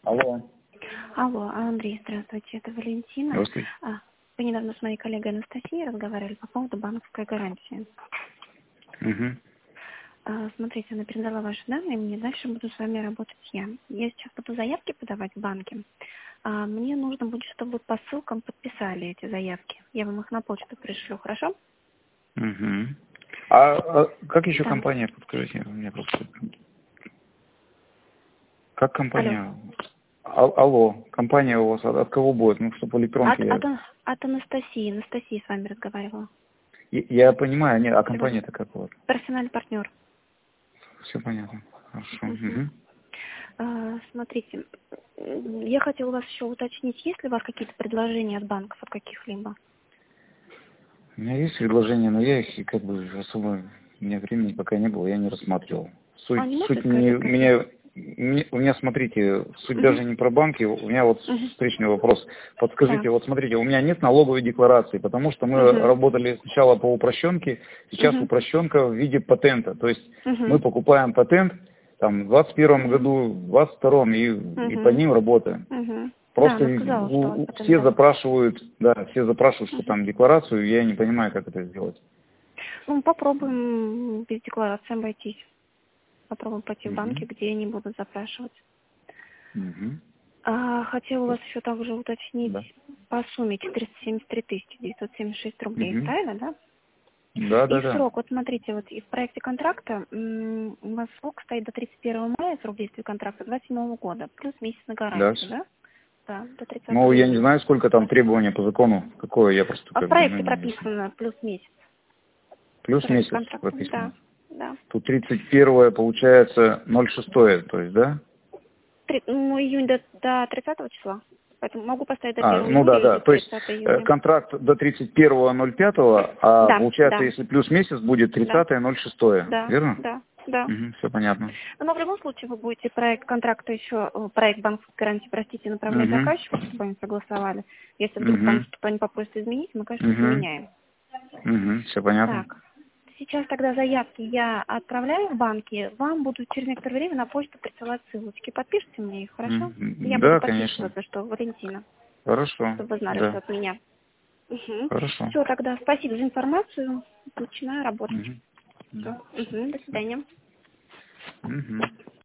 Алло. Алло, Андрей, здравствуйте, это Валентина. Здравствуйте. Вы недавно с моей коллегой Анастасией разговаривали по поводу банковской гарантии. Угу. Смотрите, она передала ваши данные, мне дальше буду с вами работать я. Я сейчас буду заявки подавать в банке. Мне нужно будет, чтобы вы по ссылкам подписали эти заявки. Я вам их на почту пришлю, хорошо? Угу. А как еще Да. компания, подскажите, мне просто... Как Алло. компания? Алло, компания у вас от кого будет? Ну, чтобы электронки... От Анастасии. Анастасия с вами разговаривала. Я понимаю, нет, а Сегодня. компания-то как у вас? Персональный партнер. Все понятно. Хорошо. Угу. Угу. Смотрите, я хотела у вас еще уточнить, есть ли у вас какие-то предложения от банков, от каких-либо? У меня есть предложения, но я их как бы особо... У меня времени пока не было, я не рассматривал. Не можете Суть сказать, у меня, смотрите, суть Угу. даже не про банки, у меня вот Угу. встречный вопрос. Да. Подскажите, вот смотрите, у меня нет налоговой декларации, потому что мы Угу. работали сначала по упрощенке, сейчас Угу. упрощенка в виде патента. То есть мы Угу. покупаем патент там, в 2021 Угу. году, в 2022 и по Угу. ним работаем. Угу. Да, Просто она сказала, что у вас патент, все да. запрашивают, что Угу. там декларацию, я не понимаю, как это сделать. Ну, попробуем без декларации обойтись. Попробуем пойти в банки, Угу. где они будут запрашивать. Угу. Хотела у вас еще также уточнить Да. по сумме 473 976 рублей, Угу. правильно, да? Да, И да, да. срок, вот смотрите, вот и в проекте контракта у вас срок стоит до 31 мая, срок действия контракта 27 года, плюс месяц на Да. гарантию, да? Да, до 30 Ну, я не июня. знаю, сколько там требования по закону, какое я просто А в как бы, ну, проекте не... прописано плюс месяц. Плюс Проект месяц контракта, да, прописано. да. Тут 31 получается 06, то есть, да? Июнь до 30 числа. Поэтому могу поставить до 1 Ну да, июля да. или То есть 30 июня. контракт до 31.05, а Да, получается, да, если плюс месяц, будет да, 30.06, да, верно? да, да. Угу, все понятно. Но в любом случае вы будете проект контракта еще, проект банковской гарантии, простите, направлять Угу, заказчику, чтобы они согласовали. Если вдруг там угу, что-то они попросят изменить, мы, конечно, угу, поменяем. угу, все понятно. Так, сейчас тогда заявки я отправляю в банки, вам будут через некоторое время на почту присылать ссылочки. Подпишите мне их, хорошо? Я буду Да, конечно. подписываться, что Валентина, Хорошо, чтобы вы знали, что да, от меня. Угу. хорошо. Все, тогда спасибо за информацию. Начинаю работать. Угу. Все. Да. Угу. До свидания. Угу.